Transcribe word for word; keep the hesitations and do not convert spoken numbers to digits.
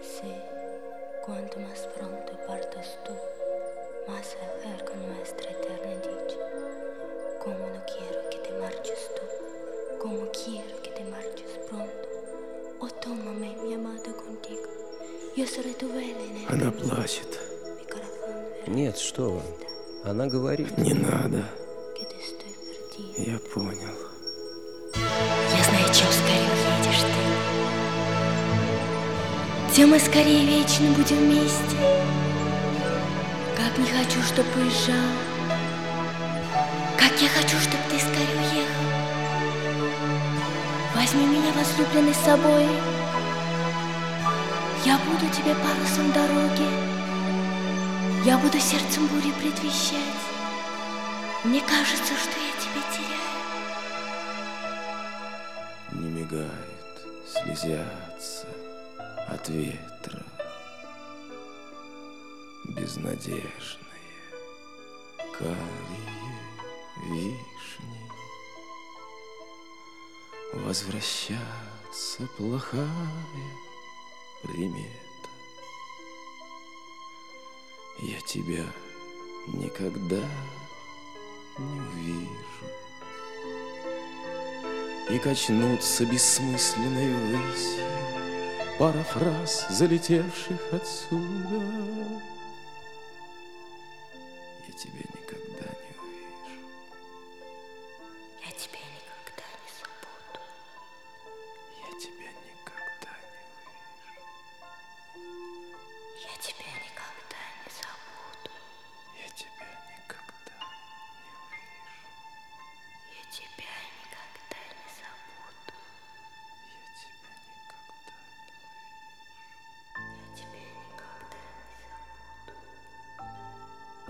Sì, quanto más pronto partas tú, más se acerca nuestra eterna dicha. Como no quiero que te marches tú, como quiero que te marches pronto. Oh, tómame, mi amado, contigo. Yo seré tu vela en el Она camino. плачет. Mi corazón verá Нет, что вы. Она говорит. Не надо. que te estoy perdiendo. Я понял. Я знаю, чем скорее уедешь ты, тем мы скорее вечно будем вместе. Как не хочу, чтоб уезжал, как я хочу, чтоб ты скорее уехал. Возьми меня, возлюбленный, с собой. Я буду тебе парусом дороги, я буду сердцем бури предвещать. Мне кажется, что я тебя теряю. Не мигает, слезятся от ветра безнадежные карие вишни. Возвращаться плохая примета. Я тебя никогда не увижу. И качнутся бессмысленной ввысью пара фраз, залетевших отсюда. Я тебя никогда не увижу. Я тебя никогда не забуду. Я тебя